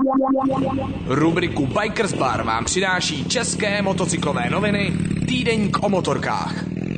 Rubriku Bikers Bar vám přináší české motocyklové noviny Týdeník o motorkách.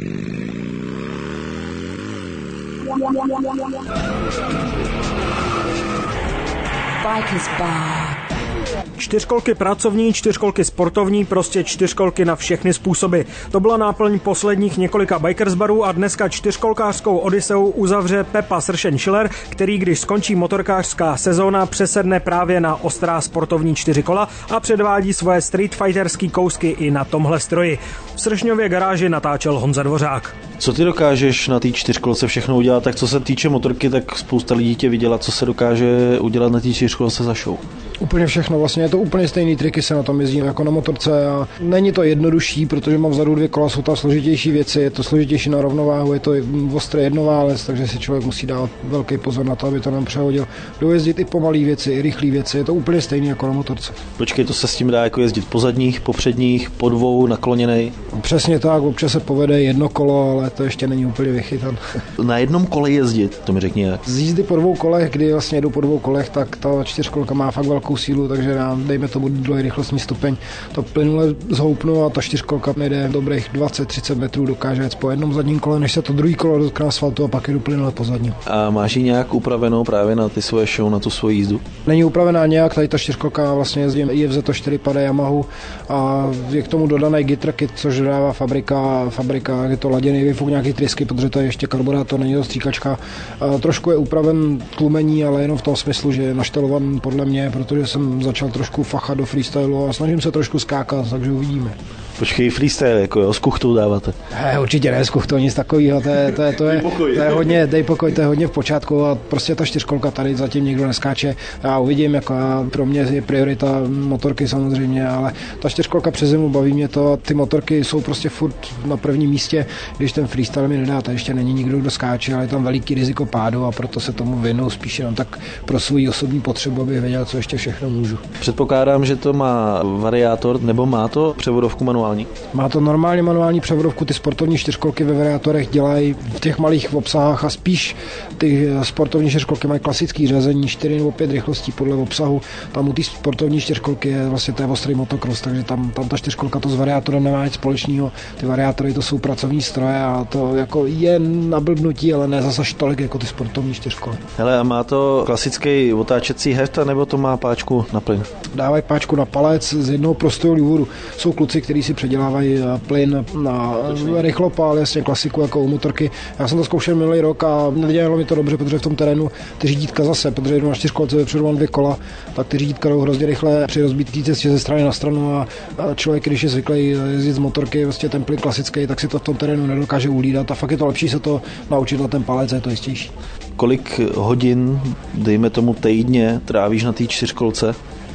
Bikers Bar. Čtyřkolky pracovní, čtyřkolky sportovní, prostě čtyřkolky na všechny způsoby. To byla náplň posledních několika Bikers barů a dneska čtyřkolkářskou odiseu uzavře Pepa Sršen-Schiller, který, když skončí motorkářská sezóna, přesedne právě na ostrá sportovní čtyřikola a předvádí svoje streetfighterský kousky i na tomhle stroji. V Sršňově garáži natáčel Honza Dvořák. Co ty dokážeš na té čtyřkolce všechno udělat? Tak co se týče motorky, tak spousta lidí tě viděla, co se dokáže udělat na té čtyřkolce za show. Úplně všechno, vlastně je to úplně stejný triky, se na tom jezdí jako na motorce a není to jednodušší, protože mám vzadu dvě kola, jsou tam složitější věci, je to složitější na rovnováhu, je to ostrý jednoválec, takže si člověk musí dát velký pozor na to, aby to nám přehodil. Dojezdit i pomalé věci, i rychlé věci, je to úplně stejný jako na motorce. Počkej, to se s tím dá jako jezdit po zadních, po předních, po dvou, nakloněnej? Přesně tak, občas se povede jedno kolo, ale to ještě není úplně vychytan. Na jednom kole jezdit, to mi řekni jak. Z jízdy po dvou kolech, kdy vlastně jedu po dvou kolech, tak ta čtyřkolka má fakt velkou sílu, takže nám, dejme tomu dlouhý rychlostní stupeň, to plynule zhoupnu a ta čtyřkolka jde dobrých 20-30 metrů, dokáže jet po jednom zadním kole, než se to druhý kolo dotkne asfaltu a pak jedu plynule po zadním. A máš ji nějak upravenou právě na ty svoje show, na tu svoji jízdu? Není upravená nějak, tady ta čtyřkolka vlastně jezdím IFZ 4 pade Yamahu a je k tomu dodaný Gitter kit, což dodává fabrika, je to laděný výfuk, nějaký trysky, protože to je ještě karburátor, není to stříkačka. A trošku je upraven tlumení, ale jenom v tom smyslu, že je naštelovan podle mě, protože jsem začal trošku fachat do freestylu a snažím se trošku skákat, takže uvidíme. Počkej, freestyle, jako jo, s kuchtou dáváte? Určitě ne, s kuchtou, nic takového, to je hodně, dej pokoj, to je hodně v počátku a prostě ta čtyřkolka tady zatím nikdo neskáče. Já uvidím, jako pro mě je priorita motorky samozřejmě, ale ta čtyřkolka přes zimu baví mě to, ty motorky jsou prostě furt na prvním místě, když ten freestyle mi nedá, tady ještě není nikdo, kdo skáče, ale je tam veliký riziko pádu a proto se tomu věnuju spíš jenom tak pro svou osobní potřebu, abych věděl, co ještě všechno můžu. Předpokládám, že to má variátor, nebo má to převodovku manuální? Má to normálně manuální převodovku, ty sportovní čtyřkolky ve variátorech dělají v těch malých obsahách a spíš ty sportovní čtyřkolky mají klasický řazení 4 nebo 5 rychlostí podle obsahu. Tam u té sportovní čtyřkolky je vlastně to je ostrý motocross, takže tam ta čtyřkolka to s variátorem nemá nic společného. Ty variátory to jsou pracovní stroje a to jako je na blbnutí, ale ne zase tolik jako ty sportovní čtyřkoly. Hele, a má to klasický otáčecí heft, nebo to má páčku na plyn? Dávají páčku na palec z jednoho prostého důvodu. Jsou kluci, kteří si předělávají plyn na rychlopál, jasně klasiku jako u motorky. Já jsem to zkoušel minulý rok a nedělalo mi to dobře, protože v tom terénu ty řídítka zase, protože jedu na čtyřkolce, vepředu mám 2 kola, tak ty řídítka jdou hrozně rychle při rozbitý cestě ze strany na stranu a člověk, když je zvyklý jezdit z motorky, vlastně ten plyn klasický, tak si to v tom terénu nedokáže ulídat a fakt je to lepší se to naučit na ten palec, je to jistější. Kolik hodin, dejme tomu týdně, trávíš na té čtyřkolce?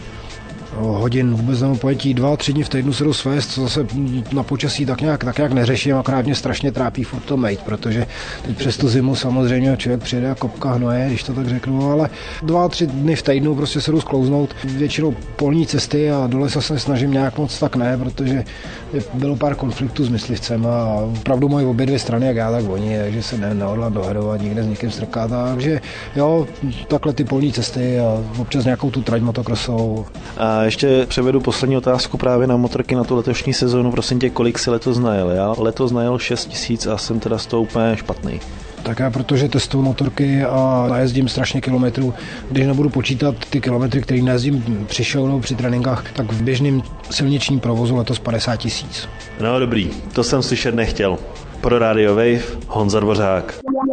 Hodin vůbec nemám pojetí, 2-3 dny v týdnu se jdu svést, co zase na počasí tak nějak neřeším, akorát mě strašně trápí furt to mejt, protože teď přes tu zimu samozřejmě člověk přijede a kopka hnoje, když to tak řeknu, ale 2-3 dny v týdnu prostě se jdu sklouznout, většinou polní cesty a dole se snažím nějak moc tak ne, protože bylo pár konfliktů s myslivcem a opravdu mají obě dvě strany, jak já, tak oni, takže se nehodlám dohadovat, nikde s někým strkat, takže jo, takhle ty polní cesty a občas nějakou tu trať motocrossovou. A ještě převedu poslední otázku právě na motorky na tu letošní sezónu. Prosím tě, kolik si letos najel? Já letos najel 6 000 a jsem teda z toho úplně špatný. Tak já protože testuju motorky a najezdím strašně kilometrů, když nebudu počítat ty kilometry, které najezdím při show nebo při tréninkách, tak v běžném silničním provozu letos 50 000. No dobrý, to jsem slyšet nechtěl. Pro Radio Wave Honza Dvořák.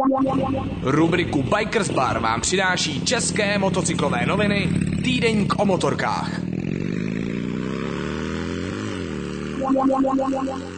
Rubriku Bikers Bar vám přináší české motocyklové noviny Týdeník o motorkách.